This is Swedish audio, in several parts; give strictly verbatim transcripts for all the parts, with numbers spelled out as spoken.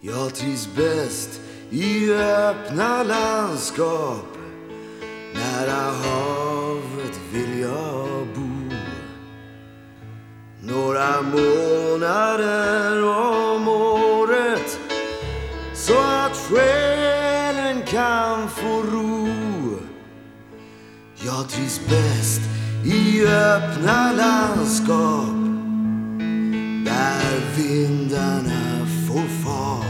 Jag trivs bäst i öppna landskap. Nära havet vill jag bo. Några månader om året, så att själen kan få ro. Jag trivs bäst i öppna landskap, där vindarna får fart,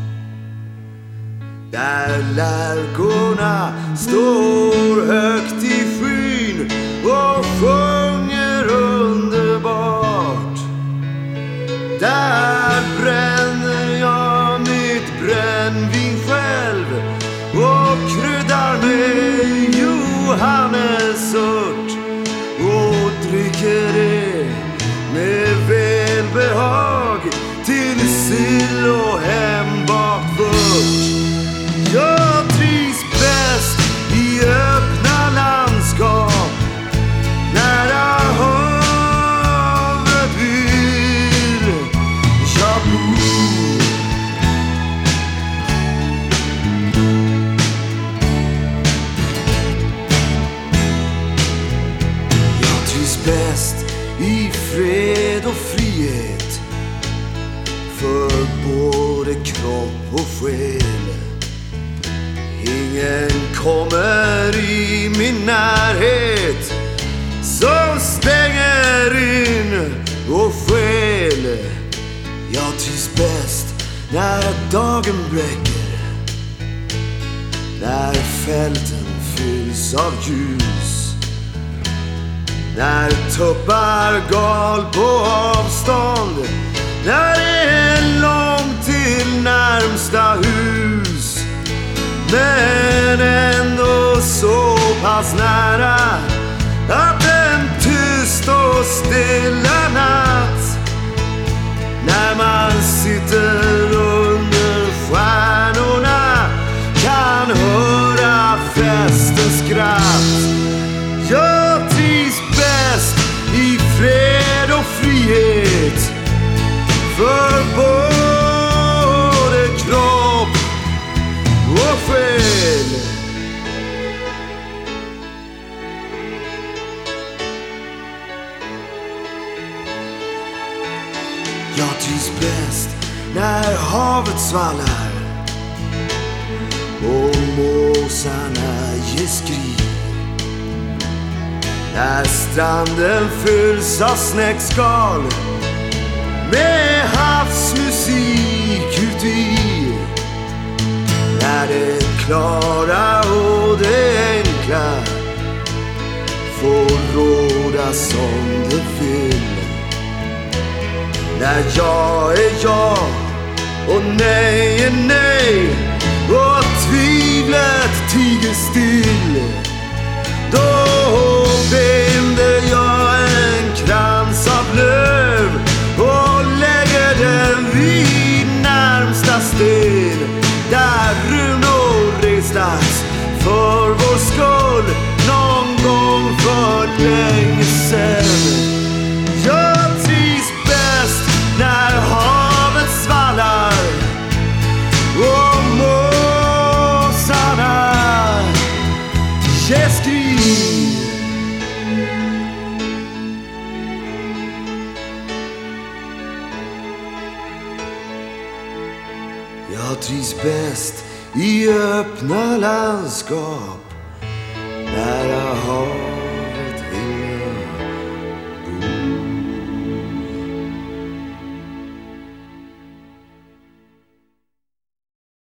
där lärkorna står högt i skyn och sjunger underbart. Där bränner jag mitt brännvin själv och kryddar med johannesört och dricker det med välbehag till sill och hembakt vört. Jag trivs bäst i öppna landskap, nära havet vill jag bo. Jag trivs bäst i fred och frihet, för både kropp och själ. Ingen kommer i min närhet som stänger in och skäl. Jag trivs bäst när dagen bräcker, när fälten fylls av ljus, när tuppar gal på avstånd, när det är långt till närmsta hus. Men ändå så pass nära att en tyst och stilla natt, när man sitter under stjärnorna, kan höra festens skratt. Jag trivs bäst i fred och frihet, för både kropp och själ. Jag trivs bäst när havet svallar och måsarna ger skri, när stranden fylls av snäckskal med havsmusik uti, när det klara och det enkla får råda som det vill, när ja är ja och nej är nej och tvivlet tiger still. Då binder jag en krans av löv och lägger den vid närmsta sten, där runor restas för vår skull någon gång för länge sedan. Jag trivs bäst när havet svallar och måsarna ger skri. Jag trivs bäst i öppna landskap, nära havet